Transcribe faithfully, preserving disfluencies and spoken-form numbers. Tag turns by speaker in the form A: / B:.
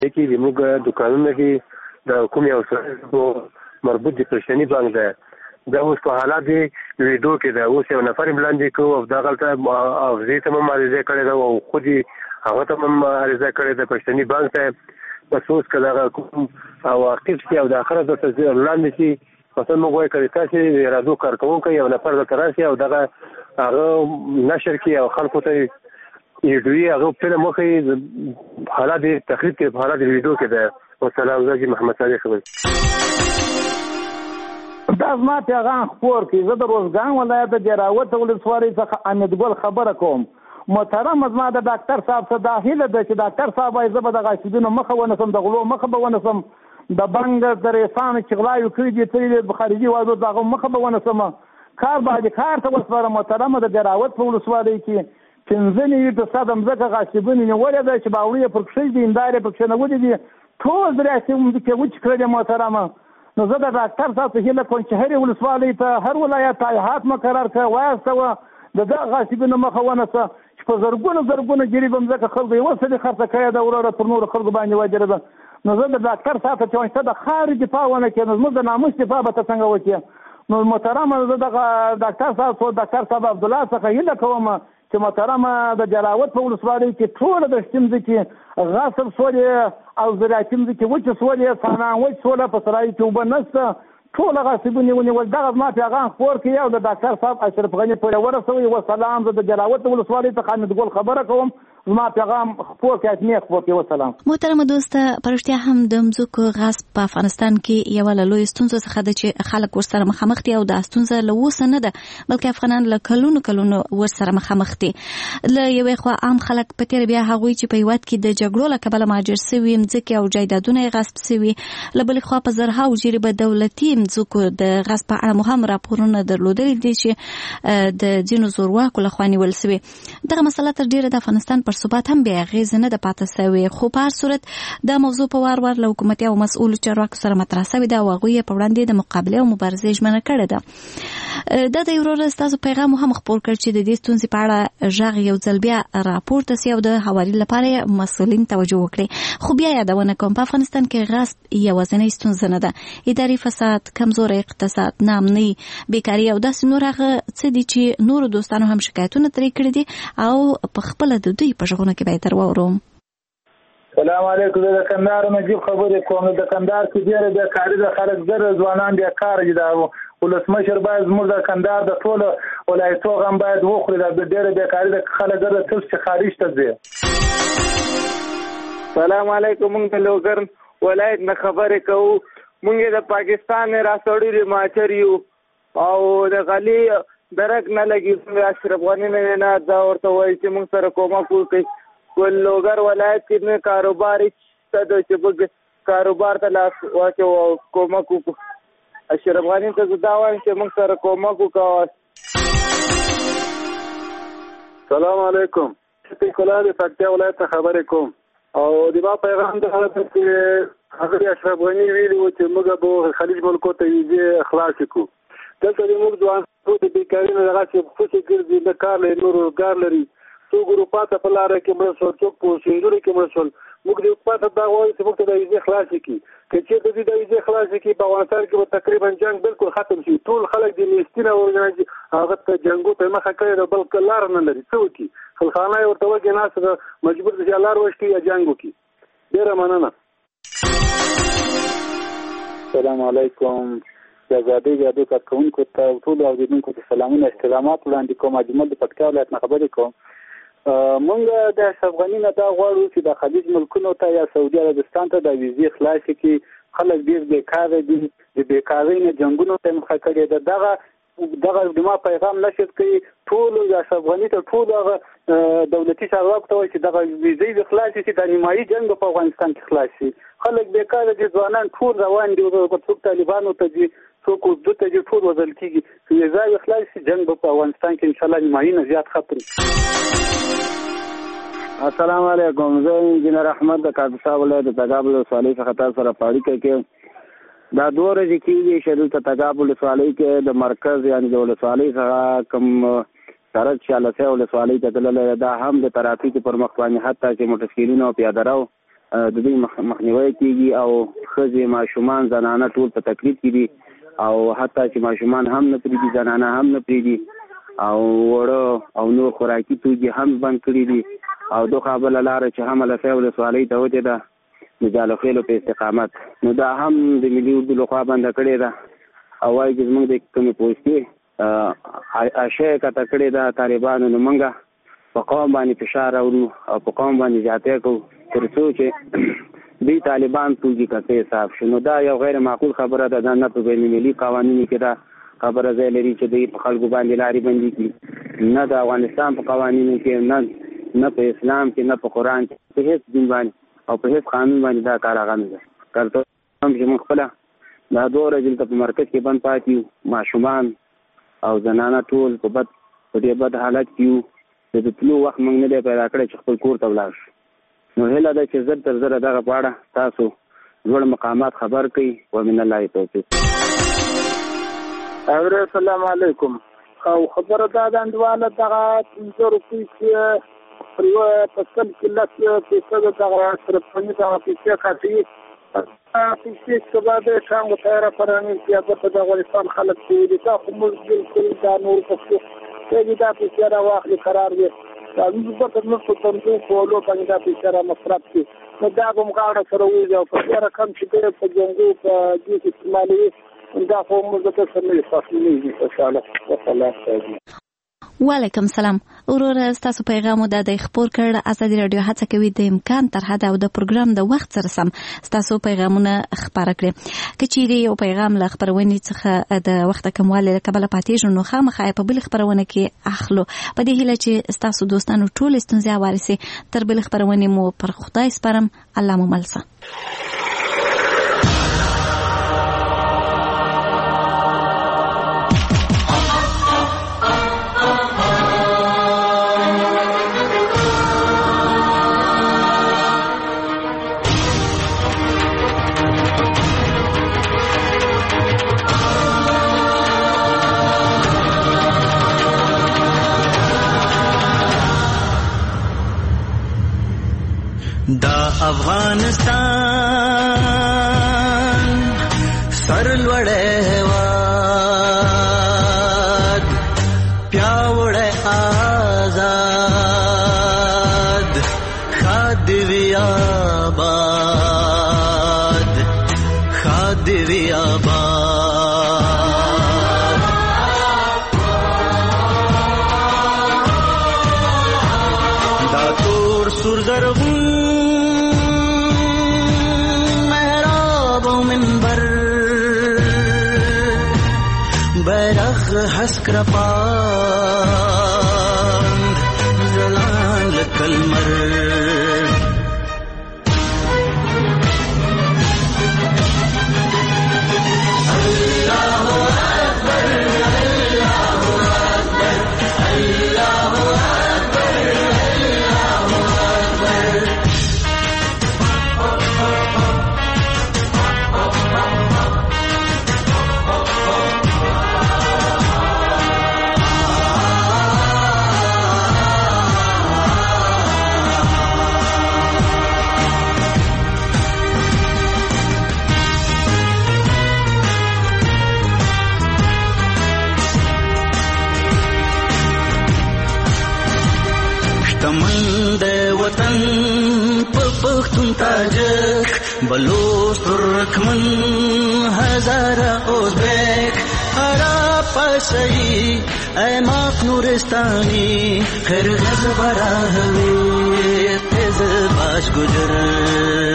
A: کې زموږ دکانونه کې د کوم یو سره مربوط د پښتني بانک ده دا اوس په حالات دی ویډیو کې دا اوس یو نفر ملاندې کو او دا غلطه او زه ته هم عریضه کړې ده او خو دې هغه ته هم عریضه کړې ده پښتني بانک ته بس اوس کله کوم او اخیف شي او د اخرت د تسجیل لاندې شي مثلا موږ وایو کړي تاسو رادو کارکونکو یو نفر د تراسي او دغه هغه نشر کې او خلکو ته یوډوی هغه په مخه حالات تخریب کې حالات ویډیو کې ده. والسلام زاجي محمد صالح خبر
B: دا ما پیغام خبر کې زه د روزګان ولایت د جراوت ولسوالۍ څخه امید ګل خبره کوم. محترم زما د ډاکټر صاحب څخه داخله ده چې ډاکټر صاحب یې زه به د غاشدونو مخه ونسم د غلو مخه به ونسم د بنګ د ریسان چې غلاوي کړي دي ترې خارجي وادو دغه مخه به ونسم کار باندې کار ته وسپاره. محترم د جراوت ولسوالۍ کې پنځه نوي فیصد ځمکه غاشدونې نیولې ده چې باوري پر کښې دي اندارې پر کښې نه ودې دي ټول دراسې کې وچ کړی. محترمه نو زه د ډاکټر صاحب څخه هیله کوم چې هرې ولسوالۍ ته هر ولایت ته هات مقرر کړه وایستوه د دغه غاصبینو مخه ونیسه چې په زرګونو زرګونو جریب ځمکه خلکو یې وسلې خرڅه کړې ده وروره پر نورو خلکو باندې وجره ده. نو زه د ډاکټر صاحب ته چې وایي ته د خارې دفاع ونه کړې نو زموږ د ناموس دفاع به ته څنګه وکړې. نو محترمه زه دغه ډاکټر صاحب ډاکټر صاحب عبدالله څخه هیله کوم چې محترمه د جلاوت په ولسوالۍ کې ټول د شتمځ کې غاصب سولې او زراعتي ځمکې وچې سولې سانان وچ سوله په سرایي کې اوبه نشته ټول غاصبونه ونیول. دغه زما پیغام خپور کړي او د ډاکټر صاحب اشرف غني پورې ورسوي. وسلام. زه د جلاوت ولسوالۍ څخه امید ګل خبره کوم. زما پیغام خپور کړي اتنی خپور کړي. وسلام.
C: محترمه دوسته پرشتیا هم د مځکو غصب په افغانستان کې یو له لوی ستونزو څخه ده چې خلک ورسره مخامخ دي او د ستونزه له اوسه نه ده بلکې افغانان له کلونو کلونو ورسره مخامخ دي. له یوې خوا عام خلک په تیر بیا هغوی چې په هیواد کې د جګړو له کبله مهاجر سوي مځکې او جایدادونه یې غصب سوي له بلې خوا په زرهاو جریبه دولتي مځکو د غصب په اړه مهم راپورونه درلودلي دي چې د ځینو زورواکو لخوا نیول سوي. دغه مسله تر ډیره د افغانستان پر ثبات هم بیا اغېزه نه ده پاتې سوې خو په هر صورت دا موضوع په وار وار له حکومتي او مسؤلو چارواکو سره مطرح سوې ده او هغوی یې په وړاندې د مقابلې او مبارزې ژمنه کړې ده. دا د یو ورځ ستاسو پیغام هم خپور کړ چې د دې ستونزې په اړه غږ یو ځل بیا راپورته سي او د هواري لپاره مسؤلین توجه وکړي. خو بیا یادونه کوم په افغانستان کې غصب یوازینۍ ستونزه نه ده. اداري فساد، کمزوري اقتصاد، ناامني، بیکاري او داسې نور هغه څه دي چې نورو دوستانو هم شکایتونه ترې کړي دي او په خپله د دوی په غږونو کې به یې در واورم.
B: سلام علیکم. زه د کندهار نجیب خبرې کوم. د کندهار کې ډېره بیکاري ده. خلک زر ځوانان بیکاره دي. دا ولسمشر باید زموږ د کندهار د ټولو ولایتو غم باید وخوري. دا ډېره بیکاري ده. خلک زر تل چې خارج ته ځي.
D: سلام علیکم. موږ د لوګر ولایت نه خبرې کوو. موږ د پاکستان نه راڅوړي ماچر یو او د غلي درک نه لګي. اشرف غني نه نه دا ورته وایي چې موږ سره کومه کوي ول لوګر ولایت کې نه کاروبار څه د چې بګ کاروبار ته لاس واچو کومه کو اشرف غني ته دا وایي چې موږ سره کومه کو کا.
A: سلام علیکم. چې کولای د فکتیا ولایت خبرې کوم او د با پیغام د حالت کې هغه اشرف غني ویلي و چې موږ به خلیج ملکو ته یې اخلاص کو. دلته موږ ځوان ټول د بیکاری نه راځي خصوصي ګرځي د کار له نور روزګار لري. څو ګروپاته په لار کې مرسل څوک په سندوري کې مرسل موږ د پاتې دا وایي چې موږ ته د یې خلاص کی چې چې د دې د یې خلاص کی په افغانستان کې تقریبا جنگ بالکل ختم شي. ټول خلک د مستینه ورغلي هغه ته جنگو په مخه کوي بلکې لار نه لري. څو کی خلخانه ورته وګی ناس مجبور دي لار وشتي یا جنگو کی. ډیره مننه.
E: السلام علیکم. زادې زادې کارکونکو ته ټول اوریدونکو ته سلامونه احترامات وړاندې کوم. اجمل د پټکا ولایت نه خبرې کوم. مونږ د اشرف غني نه دا غواړو چې د خلیج ملکونو ته یا سعودي عربستان ته د ویزې خلاص کړي. خلک ډېر بیکاره دي. د بیکارۍ نه جنګونو ته مخه کړې ده. دغه دغه د ما پیغام نشر کوي ټول د اشرف غني ته ټول هغه دولتي چارواکو ته وایي چې دغه ویزې خلاص شي د نیمایي جنګ په افغانستان کې خلاص شي. خلک بیکاره دي. ځوانان ټول روان دي. څوک طالبانو ته دي څوک اردو ته دي. ټول وزل کېږي. ویزې خلاص شي جنګ په افغانستان کې انشاءالله نیمایي نه زیات ختم.
F: السلام علیکم. زه انجینر احمد د کاپیسا ولایت د تګاب ولسوالۍ څخه تاسو سره په اړیکه کې دا دوه ورځې کېږي چې دلته تګاب ولسوالۍ کې د مرکز یعنې د ولسوالۍ څخه کوم سړک چې لسه ولسوالۍ ته تللی دا هم د ترافیکو پر مخ باندې حتی چې موټرسایکلونه او پیاده رو د دوی مخنیوي کیږي او ښځې ماشومان زنانه ټول په تکلیف کې دي او حتی چې ماشومان هم نه پرېږدي زنانه هم نه پرېږدي او وړه او نور خوراکي توکي هم بند کړي دي او دغه بله لاره چې هم لفی ولسوالۍ ته وتې ده د جالخیلو په استقامت نو دا هم د ملي اردو لخوا بنده کړې ده او وایي چې زموږ د کومې پوستې اشیاء کته کړې ده طالبانو نو موږ په قوم باندې فشار راوړو او په قوم باندې زیاتی کوو تر څو چې دوی طالبان توکي کته حساب شي نو دا یو غیر معقول خبره ده دا نه په بین المللي قوانینو کې ده خبره ځای لري چې دوی په خلکو باندې لارې بندي کړي نه د افغانستان په قوانینو کې نه نه په اسلام کې نه په قرآن کې په هېڅ دین باندې او په هېڅ قانون باندې دا کار هغه نه ده تر څو چې موږ خپله دا دوه ورځې دلته په مرکز کې بند پاتې یو ماشومان او زنانه ټول په بد په دې بد حالت کې یو د تلو وخت موږ نه دی پیدا کړی چې خپل کور ته ولاړ شو نو هیله ده چې زر تر زره دغه په اړه تاسو لوړ مقامات خبر کړئ ومن الله توفیق.
B: السلام علیکم. او خبره دا د انډواله دغه پنځه روپۍ چې پر یوه فصل کې لس فیصده دغه صرفاني دغه پیسې کاټي پیسې چې به د شانګو تیاره فرهنګ کې البته د افغانستان خلک چې دي تا خو موږ بالکل دا نور پښتو چې دا پیسې راواخلي قرار دی دا موږ په موږ په تندو په لو باندې دا پیسې را مصرف کړي نو دا به موږ غاړه سره وځي او په دې رقم چې په جنګو په دې استعمالوي دا خو موږ د څه فاصله نه ان شاء الله والسلام علیکم.
C: وعلیکم سلام. وروره ستاسو پیغام د دې خبر کړ ازادي رادیو هڅه کوي د امکان تر حد او د پروګرام د وخت سره سم ستاسو پیغامونه خبره کړي کچېری یو پیغام ل خبرونه څخه د وخت کمواله کبل پاتېژ نو خامخا په بل خبرونه کې اخلو په دې هیله چې ستاسو دوستانو ټول استنزا وارسي تر بل خبرونه مو پر خدای سپارم الله مو ملسه.
G: دا افغانستان سرلوړی هېواد پیاوړی آزاد ښاد دې وي آباد ښاد دې وي آباد دا تور سور زرغون حسک رپاند زلان لکلمر اللہ اکبر اللہ اکبر اللہ اکبر اللہ اکبر. وطن په پښتون تاجک بلوچ ترکمن هزاره ازبک عرب پسئی ایماق نورستانی قرغز براهوی تز باش گجر